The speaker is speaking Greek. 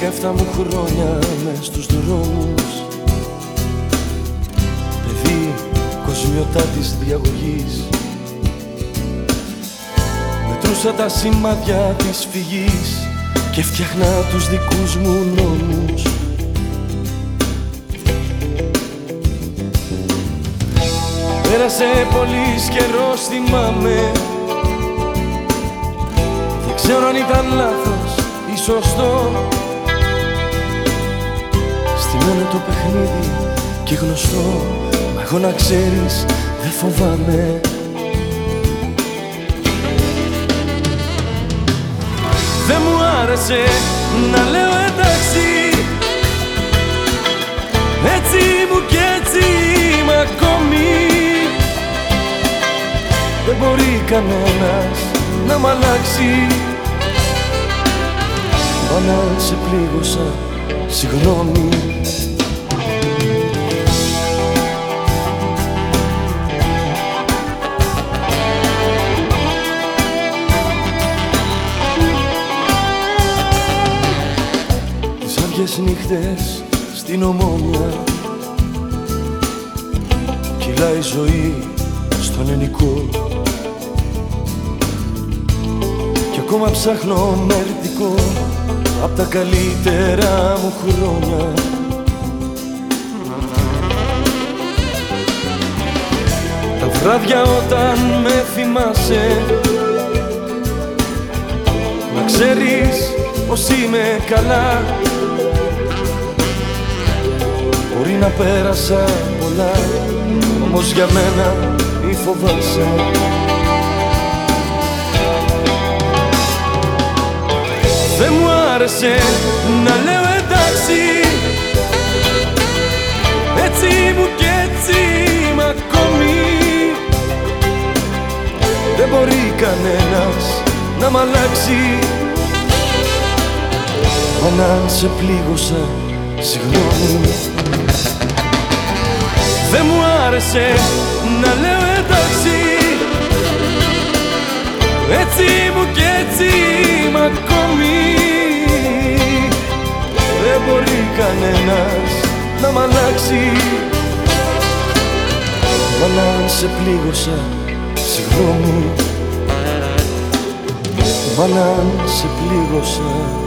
17 μου χρόνια μες στους δρόμους, παιδί κοσμιωτά της διαγωγής, μετρούσα τα σημάδια της φυγής και φτιάχνα τους δικούς μου νόμους. Πέρασε πολύς καιρός, θυμάμαι. Δεν ξέρω αν ήταν λάθος ή σωστό. Στημένο το παιχνίδι και γνωστό, μα εγώ να ξέρεις δεν φοβάμαι. Δεν μου άρεσε να λέω εντάξει, έτσι μου κι έτσι είμαι ακόμη. Δεν μπορεί κανένας να μ' αλλάξει. Μα να σε πλήγωσα, συγγνώμη. Τις άδειες νύχτες στην Ομόνια κυλάει η ζωή στον ενικό κι ακόμα ψάχνω μερτικό απ' τα καλύτερα μου χρόνια. Τα βράδια όταν με θυμάσαι, να ξέρεις πως είμαι καλά. Μπορεί να πέρασα πολλά, όμως για μένα μη φοβάσαι. Δεν μου άρεσε να λέω εντάξει, έτσι μου κι έτσι είμαι ακόμη. Δεν μπορεί κανένας να μ' αλλάξει. Μα να σε πλήγωσα, συγγνώμη. Δεν μου άρεσε να λέω εντάξει, έτσι μου κι έτσι είμαι ακόμη. Δεν μπορεί κανένας να μ' αλλάξει. Μα να σε πλήγωσα, συγγνώμη. Μα να σε πλήγωσα.